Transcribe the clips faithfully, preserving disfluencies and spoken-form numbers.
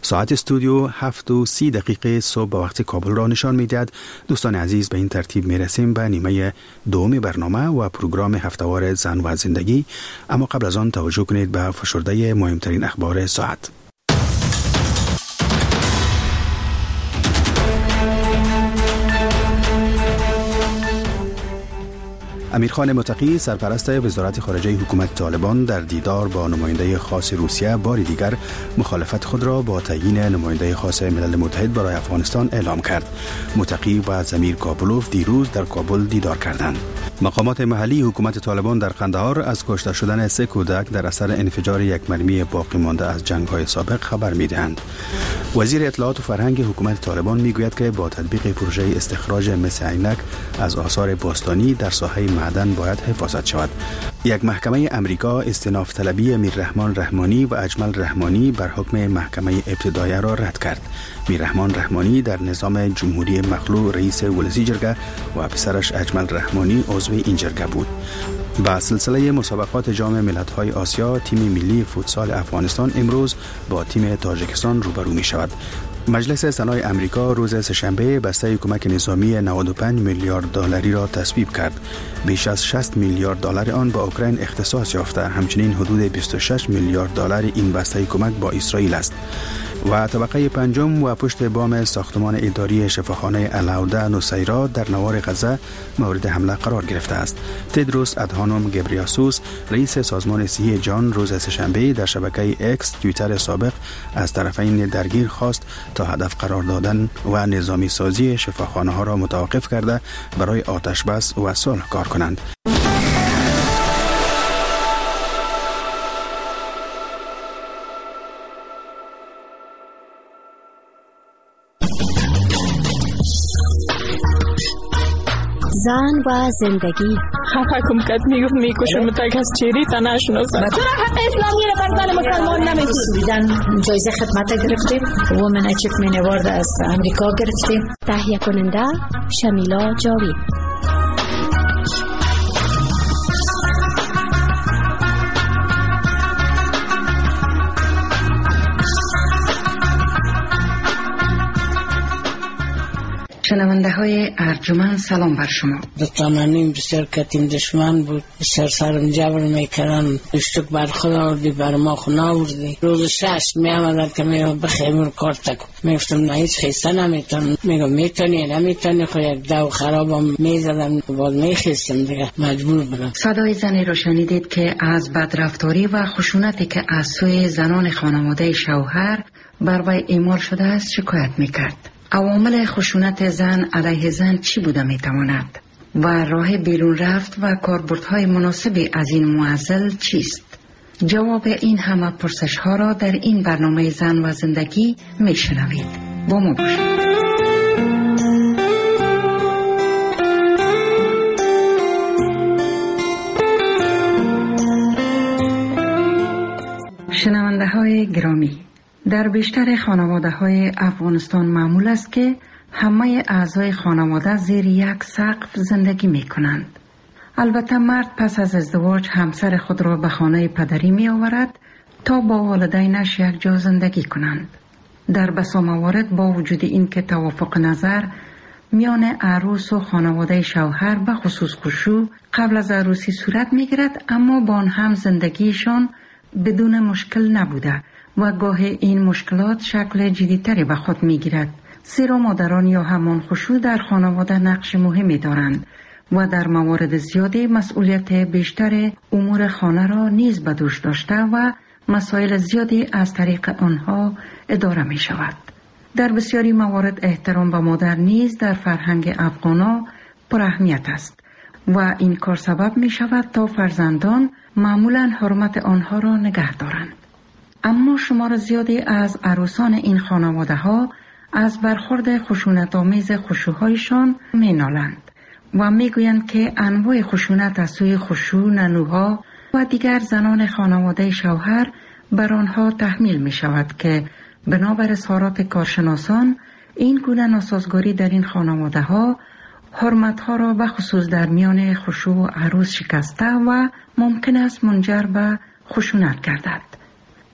ساعت استودیو هفت و سی دقیقه صبح به وقت کابل را نشان می‌دهد. دوستان عزیز، به این ترتیب می‌رسیم به نیمه دوم برنامه و پروگرام هفته‌وار زن و زندگی. اما قبل از آن توجه کنید به فشرده مهمترین اخبار ساعت. امیرخان متقی سرپرست وزارت خارجه حکومت طالبان در دیدار با نماینده خاص روسیه بار دیگر مخالفت خود را با تعیین نماینده خاص ملل متحد برای افغانستان اعلام کرد. متقی و زمیر کابلوف دیروز در کابل دیدار کردند. مقامات محلی حکومت طالبان در قندهار از کشته شدن سه کودک در اثر انفجار یک مرمی باقی مانده از جنگ‌های سابق خبر می‌دهند. وزیر اطلاعات و فرهنگ حکومت طالبان میگوید که با تطبیق پروژه استخراج مس عینک از آثار باستانی در ساحه معدن باید حفاظت شود. یک محکمه امریکا استئناف طلبی میررحمان رحمانی و اجمل رحمانی بر حکم محکمه ابتدایه را رد کرد. میررحمان رحمانی در نظام جمهوری مخلوع رئیس ولسی جرگه و پسرش اجمل رحمانی عضو این جرگه بود. با سلسله مسابقات جام ملت‌های آسیا، تیم ملی فوتسال افغانستان امروز با تیم تاجیکستان روبرو می شود. مجلس سنای امریکا روز سه‌شنبه بسته کمک نظامی نود و پنج میلیارد دلاری را تصویب کرد. بیش از شصت میلیارد دلار آن با اوکراین اختصاص یافته. همچنین حدود بیست و شش میلیارد دلار این بسته کمک با اسرائیل است. و طبقه پنجم و پشت بام ساختمان اداری شفاخانه العوده نصیرا در نوار غزه مورد حمله قرار گرفته است. تدروس ادهانوم گبریاسوس رئیس سازمان صحی جهان روز سه‌شنبه در شبکه اکس توییتر سابق از طرفین درگیر خواست تا هدف قرار دادن و نظامی سازی شفاخانه ها را متوقف کرده برای آتش بس و صلح کار کنند. زن و زندگی. حکم کت میگفت میکشم متک از چیری تا نشناسم. چرا حق اسلامی رو بر زن مسلمان نمیدید؟ جایزه خدمت گرفتیم. وومن اچیومنت اوارد از امریکا گرفتیم. تهیه کننده شمیلا جاوید. شنونده های ارجمند سلام بر شما. دکترمانیم بسیار کتیم دشمن بود، بسیار سرم جبر میکردن، اشتک بر خود آوردی بر ما خون آوردی. روز شش می آمدن که میگم بخیمون کار تکو میفتم نه هیچ خیسته نمیتونم. میگم میتونی نمیتونی خو یک دو خرابم میزدم بعد میخیستم دیگه مجبور بودم. صدای زنی رو شنیدید که از بدرفتاری و خشونتی که از سوی زنان خانواده شوهر بر وی اعمال شده است شکایت میکرد. عوامل خشونت زن علیه زن چی بوده میتواند و راه بیرون رفت و کاربردهای مناسبی از این معضل چیست؟ جواب این همه پرسش ها را در این برنامه زن و زندگی میشنوید. با ما باشید. شنونده های گرامی، در بیشتر خانواده های افغانستان معمول است که همه اعضای خانواده زیر یک سقف زندگی می کنند. البته مرد پس از ازدواج همسر خود را به خانه پدری می آورد تا با والدینش یک جا زندگی کنند. در بسا موارد با وجود این که توافق نظر میان عروس و خانواده شوهر به خصوص خشوع قبل از عروسی صورت می گیرد، اما با آن هم زندگیشان بدون مشکل نبوده و گاه این مشکلات شکل جدی‌تری به خود می‌گیرد. زیرا مادران یا همان خشوع در خانواده نقش مهمی دارند و در موارد زیادی مسئولیت بیشتر امور خانه را نیز به دوش داشته و مسائل زیادی از طریق آنها اداره می شود. در بسیاری موارد احترام به مادر نیز در فرهنگ افغانا پر اهمیت است و این کار سبب می شود تا فرزندان معمولاً حرمت آنها را نگه دارند. اما شمار زیادی از عروسان این خانواده ها از برخورد خشونت‌آمیز خشوع‌هایشان می‌نالند و میگویند که انواع خشونت از سوی خشوع، ننوها و دیگر زنان خانواده شوهر بر آنها تحمیل می شود که بنابر اظهارات کارشناسان این گونه ناسازگاری در این خانواده ها حرمت‌ها را به خصوص در میان خشوع و عروس شکسته و ممکن است منجر به خشونت گردد.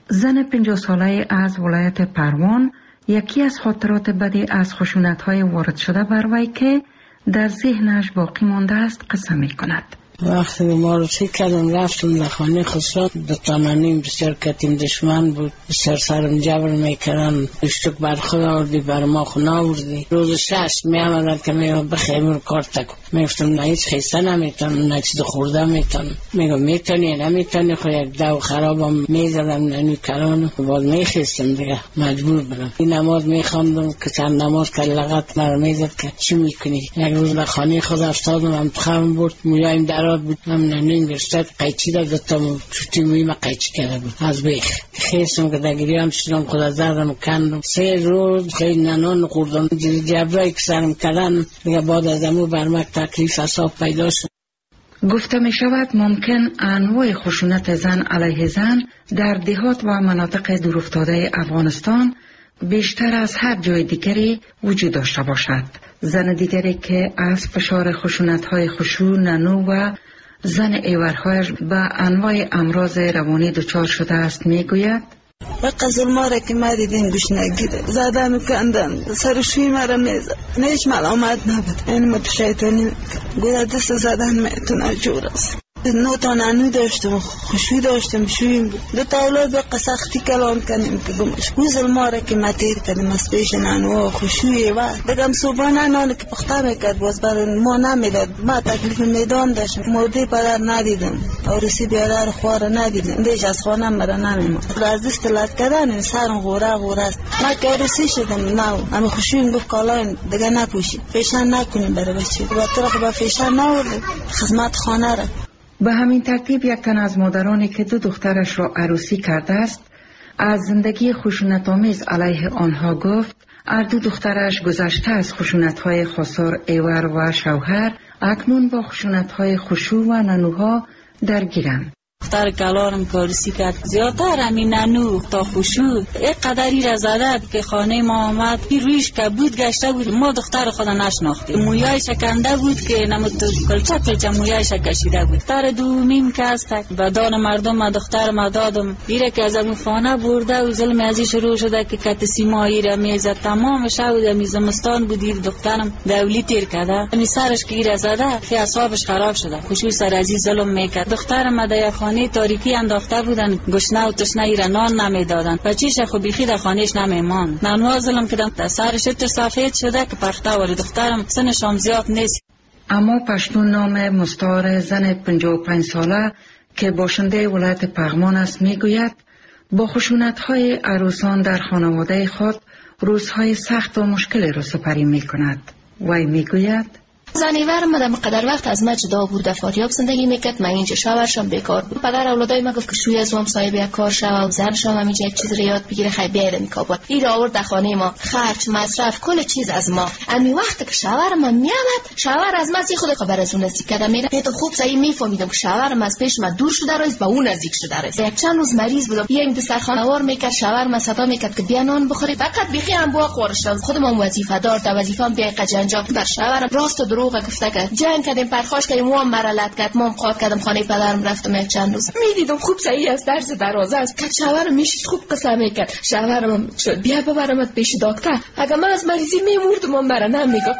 زن پنجاه ساله از ولایت پروان یکی از خاطرات بدی از خشونت‌های وارد شده بر وی که در ذهنش باقی مانده است قصه می‌کند. وقتی معرفی کردم رفتم در خانه خسرو دو تانانیم بسیار کتیم دشمن بود، بسیار سرم جبر میکردن، اشتک بر خود آوردی بر ما خونه آوردی. روز شش می آمدن که می بخیمون کار تکم میفتم نه هیچ خیسته نمیتونم نه چیز خورده میتونم. میگم میتونی نمیتونی خو یک دو خرابم میزدم ننی کرانو بعد میخیستم دیگه مجبور برم. این نماز میخواندم که چند نماز که لغت مرا میزد که چی میکنی. یک روز در خانه خود افتادم هم خم بود مویایم در بود هم ننین گرشتد قیچی دا دتم چوتی مویم قیچی کرده بود از بیخ خیستم که دگری هم شدم خدا زردم کندم. سه روز خیلی ننان خوردم جبرایی که سرم کردن دیگه بعد از امو برمک تکلیف اصاب پیدا شد. گفته می شود ممکن انواع خشونت زن علیه زن در دهات و مناطق دورافتاده افغانستان بیشتر از هر جای دیگری وجود داشته باشد. زن دیگری که از فشار خشونت‌های خشون، ننو و زن ایورهایش به انواع امراض روانی دچار شده است میگوید وقت ظلما را که ما دیدیم گوش نگیره زدن و کندن سرشوی مرا میزد نیش ملامت نبود این ما شیطانی گویا دست زدن میتونه جور است. نو تا ننو داشتم خوشوی داشتم شویم بود دو تا اولاد به سختی کلام کنیم که گمش گو ظلما را که ما تیر کنیم از پیش ننو خوشوی و دگم صبحانه نان که پخته میکرد باز برای ما نمیداد. ما تکلیف میدان داشتم مرده پدر ندیدم عروسی بیادر خوار ندیدم دیش از خانم مرا نمیمد از دست لد کردن سرم غوره غوره است. ما که عروسی شدم نو اما خوشویم گفت کالاین دیگه نپوشید فیشن نکنیم برای بچه و طرق با فیشن نوردیم خدمت خانه را. به همین ترتیب یک تن از مادرانی که دو دخترش را عروسی کرده است از زندگی خشونت‌آمیز علیه آنها گفت. هر دو دخترش گذشته از خشونت‌های خسار ایور و شوهر اکنون با خشونت‌های خشوع و ننوها درگیرند. دختر کلانم کارسی کرد زیادتر همین ننو تا خشوع یک قدری را زده که خانه ما آمد این رویش که بود گشته بود ما دختر خدا نشناختیم. مویای شکنده بود که نمود کلچه کلچه مویای شکشیده بود. دختر دومیم که است و دان مردم ما دختر ما دادم بیره که از امو خانه برده و ظلم ازی شروع شده که کت سیمایی را میزد تمام شود امی زمستان بودید دخترم دولی تیر کرده امی سرش که ایره زده که اصابش خراب شده خشوع سر ازی ظلم میکرد. دخترم ما در خانه تاریکی انداخته بودن گشنه و تشنه ایره نان نمیدادن بچیش خو بیخی در خانهش نمیمان. ننوا ظلم کردن در سرش تر سفید شده که پخته ولی دخترم سنش هم زیاد نیست. اما پشتون نام مستعار زن پنجاه و پنج ساله که باشنده ولایت پغمان است میگوید با خشونت‌های عروسان در خانواده خود روزهای سخت و مشکلی را سپری میکند. وی میگوید زنیور ما در مقدر وقت از ما جدا بود، فاریاب زندگی میکرد. من اینجا شوهرشم بیکار بود. پدر اولادای ما گفت که شوی از هم صاحب یک کار شو و زنش هم اینجا یک چیز رو یاد بگیره خیلی بیاد میکابل. این آورد در خانه ما خرج مصرف کل چیز از ما. امی وقت که شوهر ما میامد شوهر از ما زی خود خبر از اون نزدیک کرده میره. تو خوب صحیح میفهمیدم که شوهرم از پیش ما دور شده است با اون نزدیک شده است. یک چند روز مریض بودم بیایم دسترخوان وار میکرد شوهر ما صدا میکرد که بیا نان بخوری فقط بیخی هم بو خورش خودم وظیفه دار تا وظیفه‌ام بیا قجنجا بر شوهرم راست و دروغ گفته که جنگ کردیم پرخاش کردیم و مرالت کرد ما قاد کردم خانه پدرم رفتم یک چند روز میدیدم خوب صحیح از درس دروازه است که شوهرم میشید خوب قسم میکرد. شوهرم شد بیا ببرمت پیش دکتر اگه من از مریضی میمردم من برا نمیگم.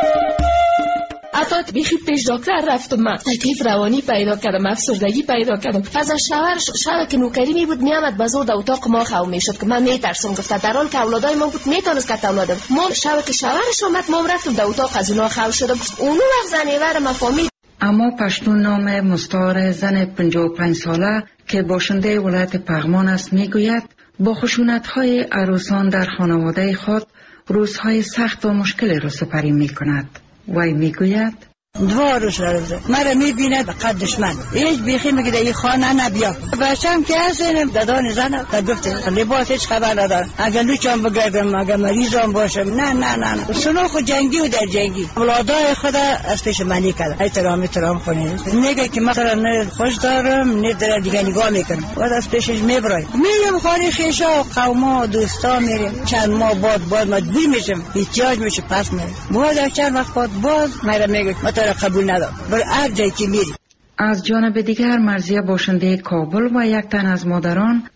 حتی بیخی پیش دکتر رفتم من تکلیف روانی پیدا کردم افسردگی پیدا کردم. از شوهر شوهر که نوکری می بود میامد بازور در اتاق ما خو میشد که من میترسم گفت در حال که اولادای ما بود میتونست که اولادم ما شوهر که شوهرش اومد ما رفتم در اتاق از اونها خو شدم اونو وقت زنیور ما فهمید. اما پشتون نام مستعار زن پنجاه و پنج ساله که باشنده ولایت پغمان است میگوید با خشونت‌های عروسان در خانواده خود روزهای سخت و مشکلی را سپری میکند. وی میگوید دو روز رفته مرا میبیند قد دشمن هیچ بیخی میگه در این خانه نبیا بچم که هستیم دادان زن تا گفته لباس هیچ خبر ندارم اگر لوچم بگردم اگر مریضم باشم نه نه نه نه سنو خود جنگی و در جنگی اولادای خدا از پیش منی کرد احترام احترام کنید میگه که مثلا نه خوش دارم نه در دیگه نگاه میکنم و از پیشش میبرای میرم خانه خیشا و قوما و دوستا میریم چند ماه بعد بعد مجبور میشم احتیاج میشه پس میرم بعد چند وقت بعد باز مرا میگه قبول ندارم بر هر جایی که میری. از جانب دیگر مرضیه باشنده کابل و یک تن از مادران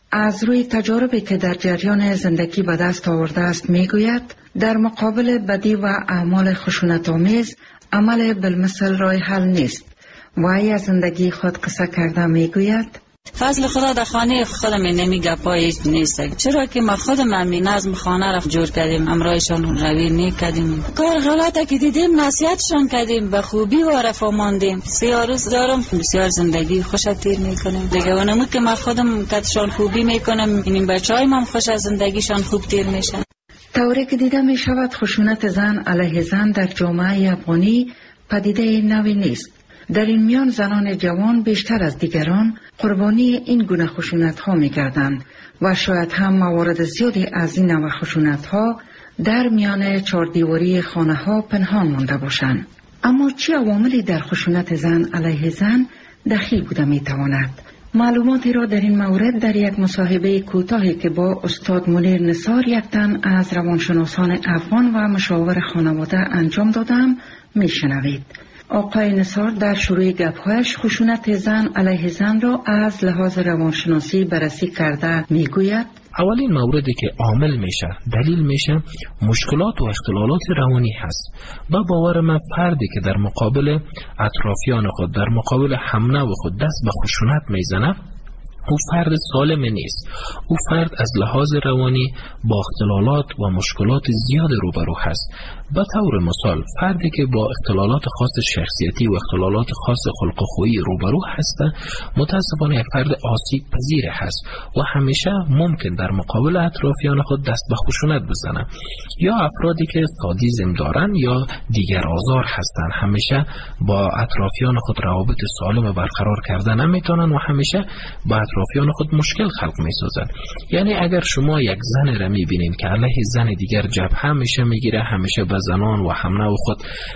از روی تجاربی که در جریان زندگی به دست آورده است میگوید در مقابل بدی و اعمال خشونت‌آمیز عمل بالمثل راه حل نیست و ای از زندگی خود قصه کرده میگوید فضل خدا در خانه خودم نمی گپایی نیست، چرا که ما خودم همین نظم خانه را جور کردیم، امرایشان روی نیکردیم، کار غلطه که دیدیم نصیحتشان کردیم، به خوبی و رفاه ماندیم. سیاه روز دارم بسیار زندگی خوش تیر میکنیم دیگه، و نمود که ما خودم کتشان خوبی میکنم، این بچه های من خوش از زندگیشان خوب تیر میشن. طوری که دیده می شود خشونت زن علیه زن در جامعه افغانی پدیده نوی نیست. در این میان زنان جوان بیشتر از دیگران قربانی این گونه خشونت ها می گردند و شاید هم موارد زیادی از این نوع خشونت ها در میان چهاردیواری خانه ها پنهان مانده باشند. اما چه عواملی در خشونت زن علیه زن دخیل بوده می تواند؟ معلوماتی را در این مورد در یک مصاحبه کوتاهی که با استاد منیر نثار یک تن از روانشناسان افغان و مشاور خانواده انجام دادم می شنوید. آقای نثار در شروع گپ‌هایش خشونت زن علیه زن را از لحاظ روانشناسی بررسی کرده میگوید اولین موردی که عامل میشه، دلیل میشه، مشکلات و اختلالات روانی هست. با باور من فردی که در مقابل اطرافیان خود، در مقابل همنو خود دست به خشونت میزنه، او فرد سالم نیست. او فرد از لحاظ روانی با اختلالات و مشکلات زیاد روبرو هست. به طور مثال فردی که با اختلالات خاص شخصیتی و اختلالات خاص خلق و خویی روبرو هست متاسفانه یک فرد آسیب پذیر هست و همیشه ممکن در مقابل اطرافیان خود دست به خشونت بزنه. یا افرادی که سادیسم دارن یا دیگر آزار هستند، همیشه با اطرافیان خود روابط سالم برقرار کردن نمیتونن و همیشه با اطرافیان خود مشکل خلق میسازن. یعنی اگر شما یک زن را میبینید که علیه زن دیگر جبهه میشه میگیره، همیشه به زنان و همنو خود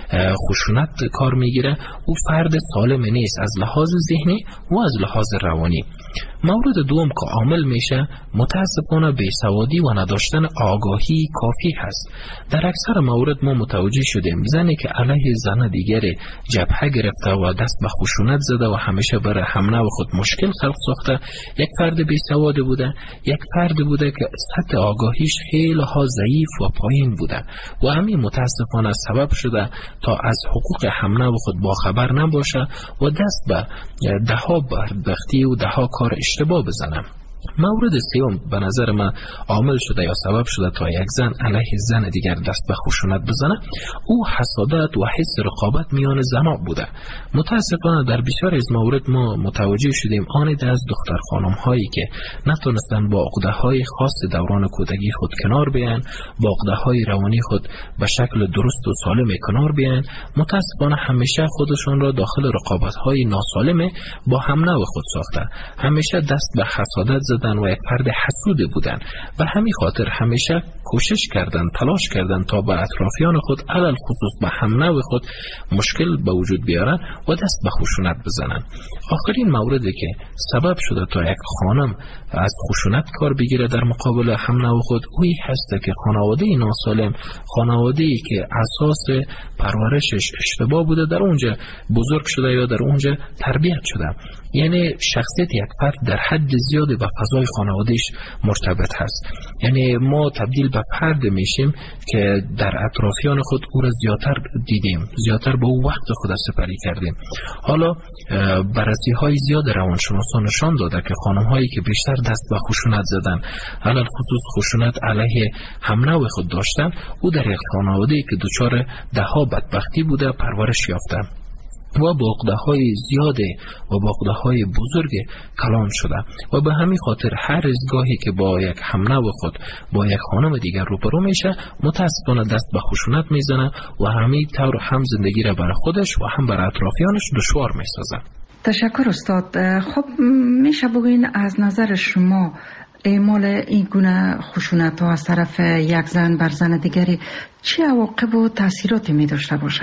خشونت کار میگیره، او فرد سالم نیست از لحاظ ذهنی و از لحاظ روانی. مورد دوم که عامل میشه متاسفانه بیسوادی و نداشتن آگاهی کافی هست. در اکثر مورد ما متوجه شدیم زنی که علیه زن دیگر جبهه گرفته و دست به خشونت زده و همیشه برای همنو خود مشکل خلق ساخته، یک فرد بیسواد بوده، یک فرد بوده که سطح آگاهیش خیلی ها ضعیف و پایین بوده و همین متاسفانه سبب شده تا از حقوق همنو خود باخبر نباشه و دست به ده ها بدبختی و ده ها کار اشتباه بزنم. مورد سوم به نظر من عامل شده یا سبب شده تا یک زن علیه زن دیگر دست به خشونت بزنه، او حسادت و حس رقابت میان زنها بوده. متاسفانه در بسیار از مورد ما متوجه شدیم آنید از دختر خانم هایی که نتونستن با عقده های خاص دوران کودکی خود کنار بیان، با عقده های روانی خود به شکل درست و سالم کنار بیان، متاسفانه همیشه خودشون را داخل رقابت های ناسالم با همنو خود ساخته، همیشه دست به حسادت زدن و یک فرد حسود بودن و همین خاطر همیشه کوشش کردن، تلاش کردن تا به اطرافیان خود علل خصوص به همنو خود مشکل به وجود بیارن و دست به خشونت بزنن. آخرین موردی که سبب شده تا یک خانم از خشونت کار بگیره در مقابل همنو خود اویی هست که خانواده ناسالم، خانواده‌ای که اساس پرورشش اشتباه بوده در اونجا بزرگ شده یا در اونجا تربیت شده. یعنی شخصیت یک فرد در حد زیادی به فضای خانوادهش مرتبط هست. یعنی ما تبدیل به فرد میشیم که در اطرافیان خود او را زیادتر دیدیم، زیادتر به او وقت خود سپری کردیم. حالا بررسی های زیاد روانشناسان نشان داده که خانم هایی که بیشتر دست به خشونت زدن، علل خصوص خشونت علیه همنو خود داشتن، او در یک خانواده که دچار ده ها بدبختی بوده پرورش یافته و با عقده‌های زیاد و با عقده‌های بزرگ کلان شده و به همین خاطر هر از گاهی که با یک همنو خود با یک خانم دیگر روبرو میشه متاسفانه دست به خشونت میزنه و همین طور هم زندگی را برای خودش و هم برای اطرافیانش دشوار میسازه. تشکر استاد. خب میشه بگوین از نظر شما اعمال این گونه خشونت ها از طرف یک زن بر زن دیگری چه عواقب و تاثیراتی می داشته باشه؟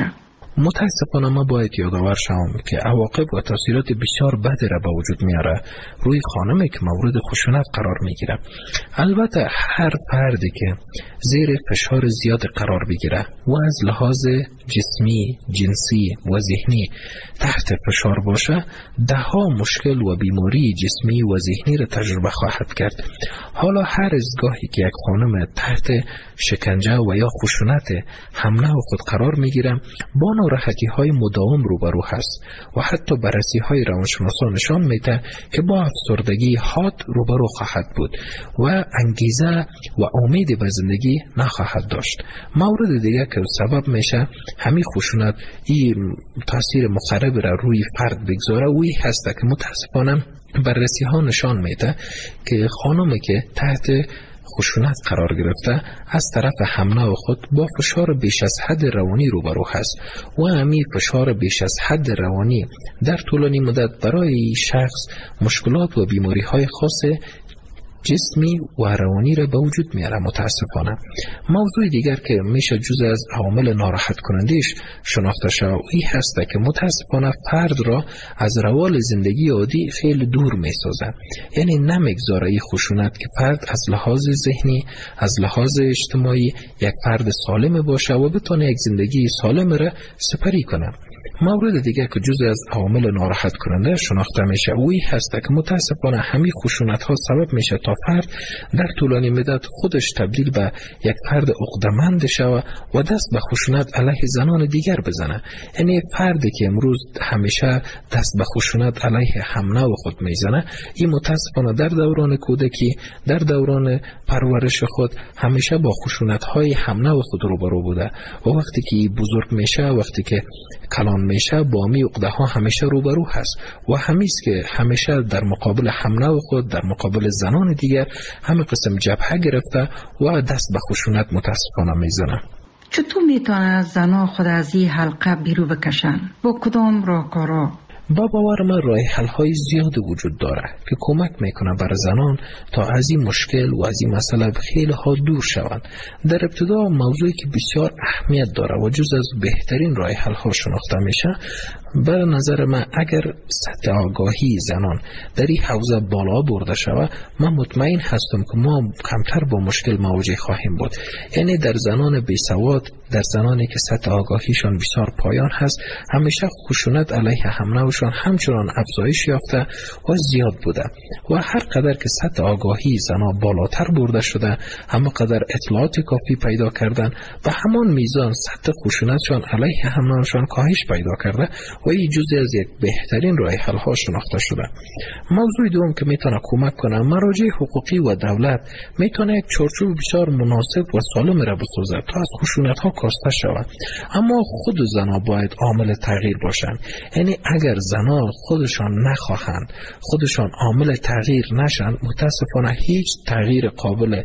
متاسفانه ما باید یادآور شوم که عواقب و تاثیرات بسیار بدی را به وجود میاره روی خانمی که مورد خشونت قرار میگیره. البته هر فردی که زیر فشار زیاد قرار بگیره و از لحاظ جسمی، جنسی و ذهنی تحت فشار باشه، ده ها مشکل و بیماری جسمی و ذهنی را تجربه خواهد کرد. حالا هر از گاهی که یک خانم تحت شکنجه و یا خشونت حمله و خود قرار میگیره، با ناراحتی های مداوم روبرو هست و حتی بررسی های روانشناسان نشان میده که با افسردگی حاد روبرو خواهد بود و انگیزه و امید به زندگی نخواهد داشت. مورد دیگه که سبب میشه همین خشونت این تاثیر مخرب را روی فرد بگذاره و این هست که متاسفانه بررسی ها نشان میده که خانمی که تحت خشونت قرار گرفته از طرف حمله خود با فشار بیش از حد روانی روبرو هست و همین فشار بیش از حد روانی در طولانی مدت برای شخص مشکلات و بیماری های خاص جسمی و روانی را به وجود میاره. متاسفانه موضوع دیگر که میشه جزء از عوامل ناراحت کنندش شناخته شود این هست که متاسفانه فرد را از روال زندگی عادی خیلی دور میسازه. یعنی نمیگذاره این خشونت که فرد از لحاظ ذهنی، از لحاظ اجتماعی یک فرد سالم باشه و بتونه یک زندگی سالم را سپری کنه. مورد دیگر که جزء از عوامل ناراحت کننده شناخته میشه اوی هست که متاسفانه همین خشونت ها سبب میشه تا فرد در طولانی مدت خودش تبدیل به یک فرد عقده‌مند شود و دست به خشونت علیه زنان دیگر بزنه. یعنی فردی که امروز همیشه دست به خشونت علیه همنوع خود میزنه، این متاسفانه در دوران کودکی، در دوران پرورش خود همیشه با خشونت های همنوع خود روبرو بوده و وقتی که بزرگ میشه، وقتی که کلان میشه، با می عقده ها همیشه روبرو هست و همیست که همیشه در مقابل همنوع خود، در مقابل زنان دیگر همه قسم جبهه گرفته و دست به خشونت متاسفانه میزنه. چطور میتونه زنها خود از این حلقه بیرون بکشن؟ با کدام راهکارها؟ با باور من راه حل های زیاد وجود داره که کمک میکنه برای زنان تا از این مشکل و از این مسئله خیلی ها دور شوند. در ابتدا موضوعی که بسیار اهمیت داره و جز از بهترین راه حل ها شناخته میشه، به نظر من اگر سطح آگاهی زنان در این حوزه بالا برده شود، من مطمئن هستم که ما کمتر با مشکل مواجه خواهیم بود. یعنی در زنان بیسواد، در زنانی که سطح آگاهیشان بسیار پایان هست، همیشه خشونت علیه همنوعشان همچنان افزایش یافته و زیاد بوده و هر قدر که سطح آگاهی زنان بالاتر برده شده، همه قدر اطلاعات کافی پیدا کردن و همان میزان سطح خشونتشان علیه همنوعشان کاهش پیدا کرده و این جزئی از یک بهترین راه حل ها شناخته شده. موضوع دوم که میتونه کمک کنه، مراجع حقوقی و دولت میتونه یک چارچوب بسیار مناسب و سالم را بسازه تا از خشونت ها کاسته شود. اما خود زنها باید عامل تغییر باشند. یعنی اگر زنها خودشان نخواهند، خودشان عامل تغییر نشن، متاسفانه هیچ تغییر قابل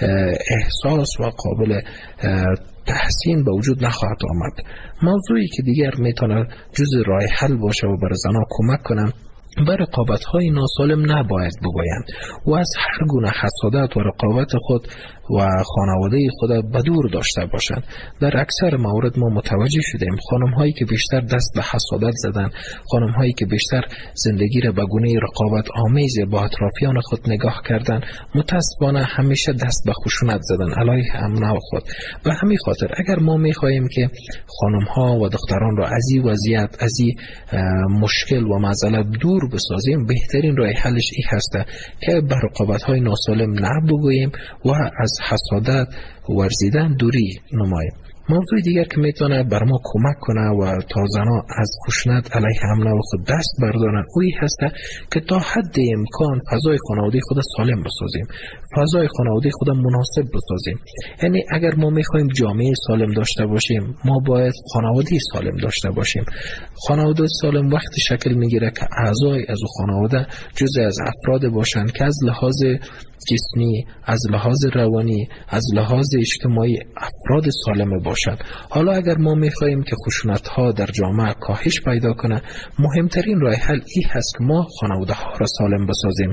احساس و قابل تحسین به وجود نخواهد آمد. موضوعی که دیگر میتونه جز راه حل باشه و برای زنها کمک کنه، بر رقابت های ناسالم نباید بگویند و از هر گونه حسادت و رقابت خود و خانواده خود بدور داشته باشند. در اکثر موارد ما متوجه شدیم خانم هایی که بیشتر دست به حسادت زدن، خانم هایی که بیشتر زندگی را به گونه رقابت آمیز با اطرافیان خود نگاه کردن، متاسفانه همیشه دست به خشونت زدن علیه همنوع خود. و همین خاطر اگر ما میخواهیم که خانم ها و دختران را از این وضعیت، از این مشکل و معضله دور بسازیم، بهترین راه حلش این هسته که به رقابت های ناسالم نبگوییم و از حسادت ورزیدن دوری نماییم. موضوع دیگر که میتونه بر ما کمک کنه و تا زنها از خشونت علیه همنوع خود دست بردارن، اوی هسته که تا حد امکان فضای خانواده خود سالم بسازیم، فضای خانواده خود مناسب بسازیم. یعنی اگر ما میخوایم جامعه سالم داشته باشیم، ما باید خانواده سالم داشته باشیم. خانواده سالم وقتی شکل میگیره که اعضای از خانواده جزء از افراد باشند که از لحاظ جسمی، از لحاظ روانی، از لحاظ اجتماعی افراد سالم باشند. حالا اگر ما میخواهیم که خشونت ها در جامعه کاهش پیدا کنه، مهمترین راه حل این هست که ما خانواده ها را سالم بسازیم.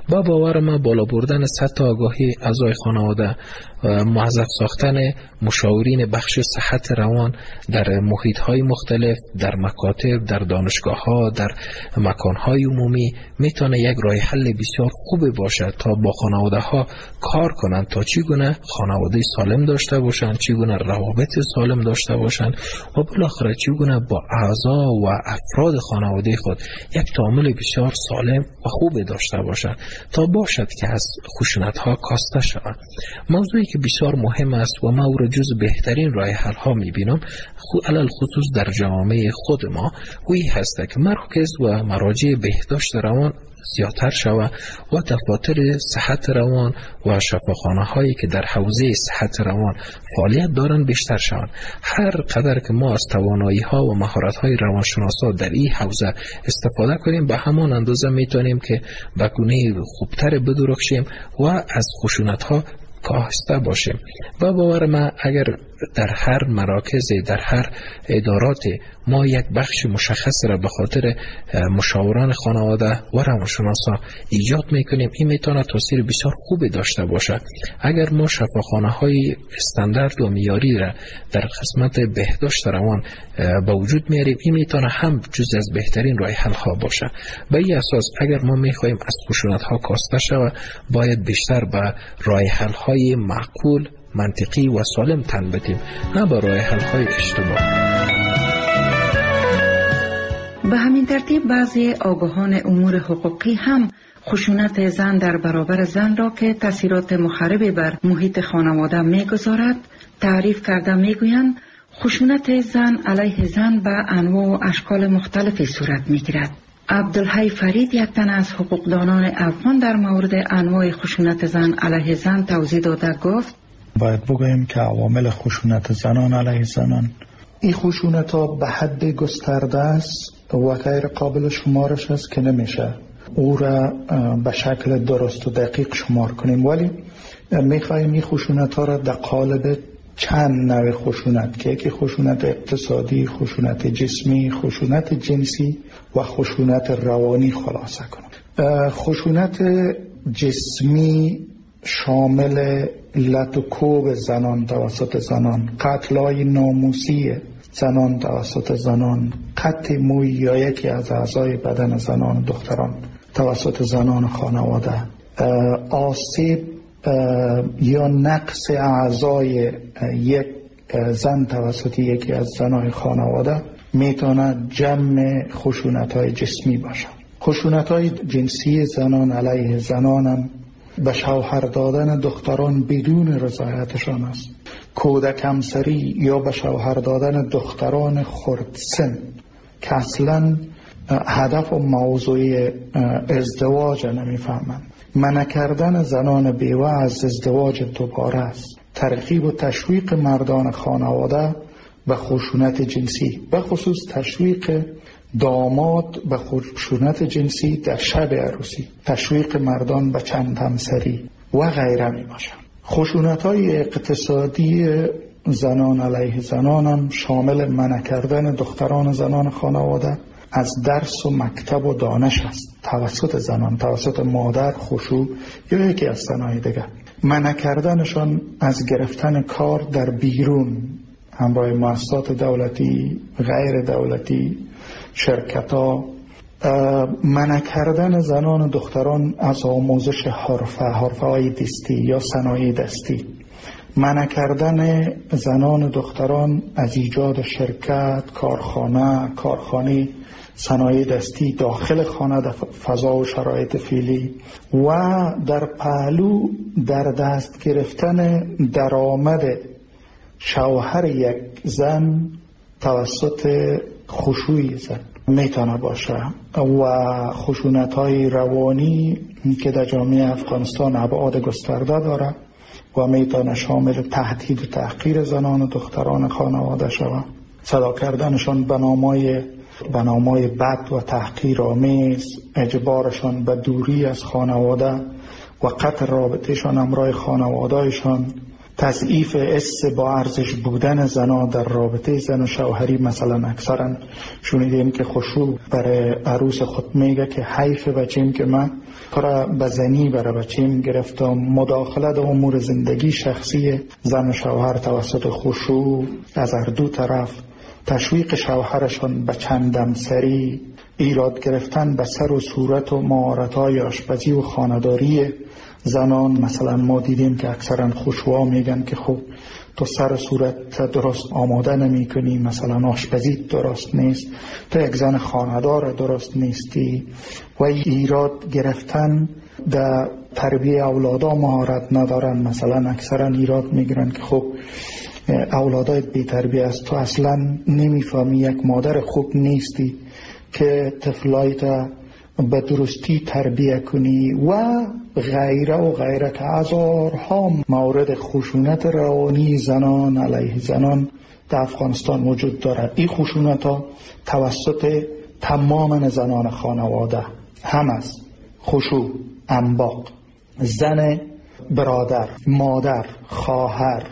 با باور ما بالا بردن سطح آگاهی اعضای خانواده، موظف ساختن مشاورین بخش صحت روان در محیط‌های مختلف، در مکاتب، در دانشگاه‌ها، در مکان‌های عمومی میتونه یک راه حل بسیار خوب باشه تا با خانواده‌ها کار کنند تا چگونه خانواده سالم داشته باشند، چگونه روابط سالم داشته باشند و بالاخره چگونه با اعضا و افراد خانواده خود یک تعامل بسیار سالم و خوب داشته باشند تا باشد که از خشونت‌ها کاسته شوند. موضوعی که بسیار مهم است و ما او را جز بهترین راه حل ها می‌بینم، علل خصوص در جامعه خود ما، وی هست که مراکز و مراجع بهداشت روان زیادتر شود و دفاتر صحت روان و شفاخانه هایی که در حوزه صحت روان فعالیت دارند بیشتر شوند. هر قدر که ما از توانایی ها و مهارت های روانشناسا در این حوزه استفاده کنیم، به همان اندازه میتونیم که به گونه خوبتر بدرخشیم و از خشونت ها کاهسته باشیم. و باور ما اگر در هر مراکز، در هر ادارات ما یک بخش مشخص را به خاطر مشاوران خانواده و روانشناسا ایجاد میکنیم، این میتونه تاثیر بسیار خوبی داشته باشد. اگر ما شفاخانه های استاندارد و معیاری را در قسمت بهداشت روان به وجود میاریم، این میتونه هم جز از بهترین راه حل ها باشه. به این اساس اگر ما میخوایم از خشونت ها کاسته شود، باید بیشتر به راه حل های معقول، منطقی و سالم تن بدیم، نه به راه حل های اشتباه. به همین ترتیب بعضی آگاهان امور حقوقی هم خشونت زن در برابر زن را که تاثیرات مخربی بر محیط خانواده میگذارد تعریف کرده. میگویند خشونت زن علیه زن به انواع و اشکال مختلفی صورت میگیرد. عبدالحی فرید، یک تن از حقوقدانان افغان، در مورد انواع خشونت زن علیه زن توضیح داده گفت: باید بگوییم که عوامل خشونت زنان علیه زنان، این خشونت ها به حد گسترده است و غیر قابل شمارش است که نمیشه او را به شکل درست و دقیق شمار کنیم، ولی میخواییم این خشونت ها را در قالب چند نوع خشونت که یکی خشونت اقتصادی، خشونت جسمی، خشونت جنسی و خشونت روانی خلاصه کنیم. خشونت جسمی شامل لط و کوب زنان توسط زنان، قتل‌های ناموسی زنان توسط زنان، قطع موی یا یکی از اعضای بدن زنان و دختران توسط زنان خانواده، آسیب یا نقص اعضای یک زن توسط یکی از زنان خانواده میتونه جمع خشونت‌های جسمی باشه. خشونت‌های جنسی زنان علیه زنان هم به شوهر دادن دختران بدون رضایتشان است، کودک همسری یا به شوهر دادن دختران خردسن که اصلا هدف و موضوع ازدواج نمیفهمند، منع کردن زنان بیوه از ازدواج دوباره است، ترغیب و تشویق مردان خانواده به خشونت جنسی، به خصوص تشویق داماد به خشونت جنسی در شب عروسی، تشویق مردان به چند همسری و غیره می باشند. خشونت‌های اقتصادی زنان علیه زنان هم شامل منع کردن دختران زنان خانواده از درس و مکتب و دانش است توسط زنان، توسط مادر، خشوع یا یکی از زنای دیگر. منع کردنشان از گرفتن کار در بیرون همراه مؤسسات دولتی، غیر دولتی، شرکت‌ها، منع کردن زنان و دختران از آموزش حرفه، حرفه‌های دستی یا صنایع دستی، منع کردن زنان و دختران از ایجاد شرکت، کارخانه، کارخانه صنایع دستی داخل خانه در فضا و شرایط فعلی و در پهلو در دست گرفتن درآمد شوهر یک زن توسط خشوع زن میتونه باشه و خشونت‌های روانی که در جامعه افغانستان ابعاد گسترده داره و میتونه شامل تهدید و تحقیر زنان و دختران خانواده شود، صدا کردنشان به نامای به نامای بد و تحقیر آمیز، اجبارشان به دوری از خانواده و قطع رابطهشان همراه خانوادهشان تضعیف حس با ارزش بودن زنا در رابطه زن و شوهری. مثلا اکثرا شنیدیم که خشوع برای عروس خود میگه که حیف بچیم که من پر بزنی برای بچیم گرفتم. مداخله در امور زندگی شخصی زن و شوهر توسط خشوع از هر دو طرف، تشویق شوهرشان به چندم سری، ایراد گرفتن به سر و صورت و مهارت‌های آشپزی و خانه‌داری زنان. مثلا ما دیدیم که اکثرا خشوعا میگن که خب تو سر صورت درست آماده نمی کنی، مثلا آشپزی درست نیست، تو یک زن خانه‌دار درست نیستی. و ایراد گرفتن در تربیه اولادا مهارت ندارن. مثلا اکثرا ایراد میگیرن که خب اولادایت بی تربیه است، تو اصلا نمیفهمی، یک مادر خوب نیستی که طفلایت به درستی تربیه کنی و غیره و غیره، که هزارها مورد خشونت روانی زنان علیه زنان در افغانستان وجود دارد. این خشونت ها توسط تمام زنان خانواده هم است. خشوع، انباق، زن برادر، مادر، خواهر،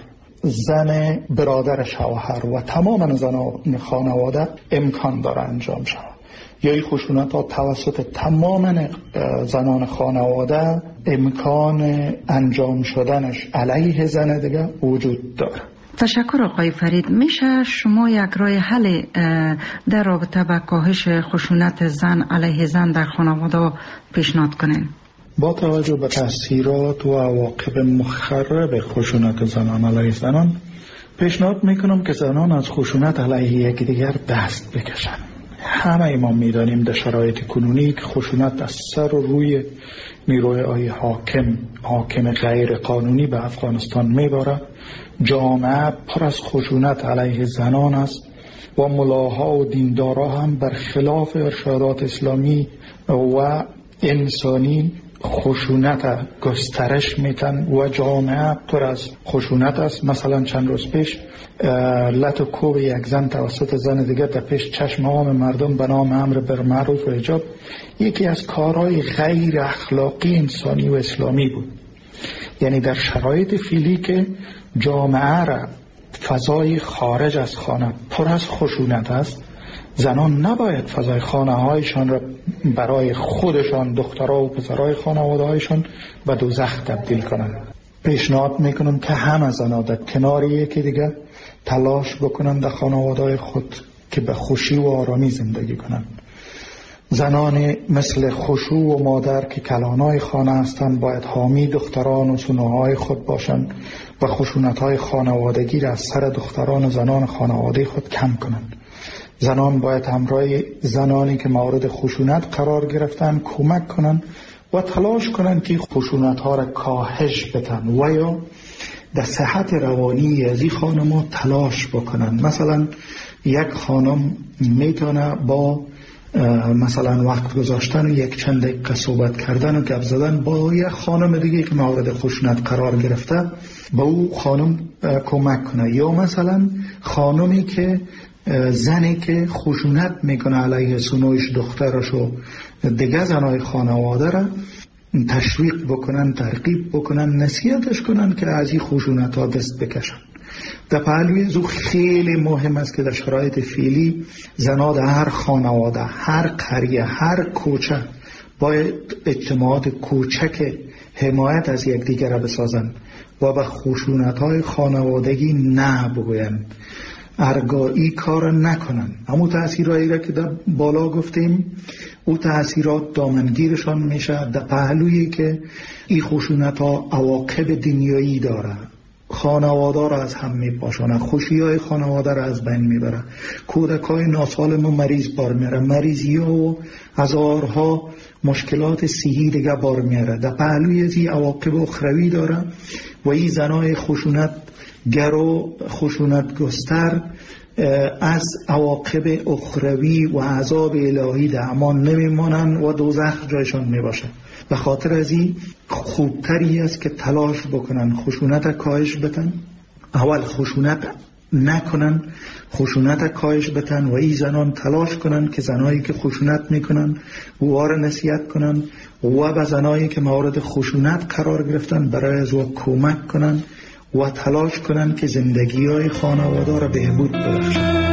زن برادر شوهر و تمام زنان خانواده امکان داره انجام شود. یا این خشونت ها توسط تمام زنان خانواده امکان انجام شدنش علیه زن دیگه وجود داره. تشکر آقای فرید. میشه شما یک راه حل در رابطه با کاهش خشونت زن علیه زن در خانواده پیشنهاد کنین؟ با توجه به تاثیرات و عواقب مخرب خشونت زنان علیه زنان، پیشنهاد میکنم که زنان از خشونت علیه یکدیگر دست بکشن. همه ما میدانیم در شرایط کنونی که خشونت از سر و روی نیروهای حاکم حاکم غیر قانونی به افغانستان میباره. جامعه پر از خشونت علیه زنان است و ملاها و دیندارا هم برخلاف ارشادات اسلامی و انسانی خشونت گسترش میتن و جامعه پر از خشونت است. مثلا چند روز پیش لط و کوب یک زن توسط زن دیگر در پیش چشم عام مردم به نام امر بالمعروف و حجاب یکی از کارهای غیر اخلاقی انسانی و اسلامی بود. یعنی در شرایط فعلی که جامعه را فضای خارج از خانه پر از خشونت است، زنان نباید فضای خانه هایشان را برای خودشان، دخترها و پسرهای خانواده هایشان به دوزخ تبدیل کنند. پیشنهاد میکنم که همه زنان در کنار یکی دیگر تلاش بکنند در خانواده های خود که به خوشی و آرامی زندگی کنند. زنان مثل خشوع و مادر که کلانای خانه هستند باید حامی دختران و سنوهای خود باشند و خشونت‌های خانوادگی را از سر دختران و زنان خانواده خود کم کنند. زنان باید همراه زنانی که مورد خشونت قرار گرفتن کمک کنند و تلاش کنند که خشونت‌ها را کاهش بدن و یا در صحت روانی از این خانم‌ها تلاش بکنند. مثلا یک خانم میتونه با مثلا وقت گذاشتن و یک چند دقیقه صحبت کردن و گپ زدن با یک خانم دیگه که مورد خشونت قرار گرفته با او خانم کمک کنه. یا مثلا خانمی که زنی که خشونت میکنه علیه سنویش دخترش و دیگه زنای خانواده را تشویق بکنن، ترغیب بکنن، نصیحتش کنن که از این خشونت ها دست بکشن. در پهلوی زو خیلی مهم است که در شرایط فعلی زنان در هر خانواده، هر قریه، هر کوچه باید اجتماعات کوچک حمایت از یکدیگر را بسازند و به خشونت های خانوادگی نه بگویند، ارگایی کار نکنن. همون تأثیرهایی را که در بالا گفتیم او تأثیرات دامنگیرشان میشه در پهلویی که این خشونت ها عواقب دنیایی داره. خانواده را از هم میپاشانه، خوشی های خانواده را از بین میبره، کودک های ناسالم و مریض بار میره، مریضی ها و هزارها مشکلات صحی دیگه بار میره. در پهلوی از این عواقب اخروی داره و این زنای خشونت گر و خشونت گستر از عواقب اخروی و عذاب الهی در امان نمیمانن و دوزخ جایشان میباشه. به خاطر از این خوبتری است که تلاش بکنن خشونت کاهش بتن، اول خشونت نکنن، خشونت کاهش بتن و این زنان تلاش کنن که زنایی که خشونت میکنن وار نصیحت کنن و به زنایی که مورد خشونت قرار گرفتن برای از او کمک کنن و تلاش کنند که زندگی های خانواده را بهبود ببخشند.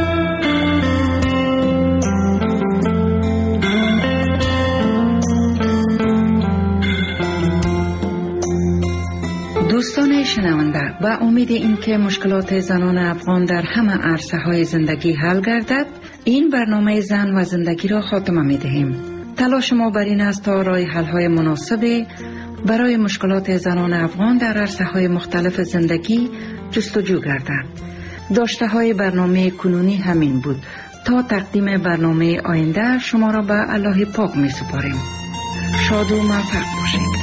دوستان شنونده، با امید اینکه مشکلات زنان افغان در همه عرصه های زندگی حل گردد، این برنامه زن و زندگی را خاتمه می دهیم. تلاش ما بر این است تا راه حل های مناسب برای مشکلات زنان افغان در عرصه های مختلف زندگی جستجو گردد. داشته های برنامه کنونی همین بود. تا تقدیم برنامه آینده شما را به الله پاک می سپاریم. شاد و موفق باشید.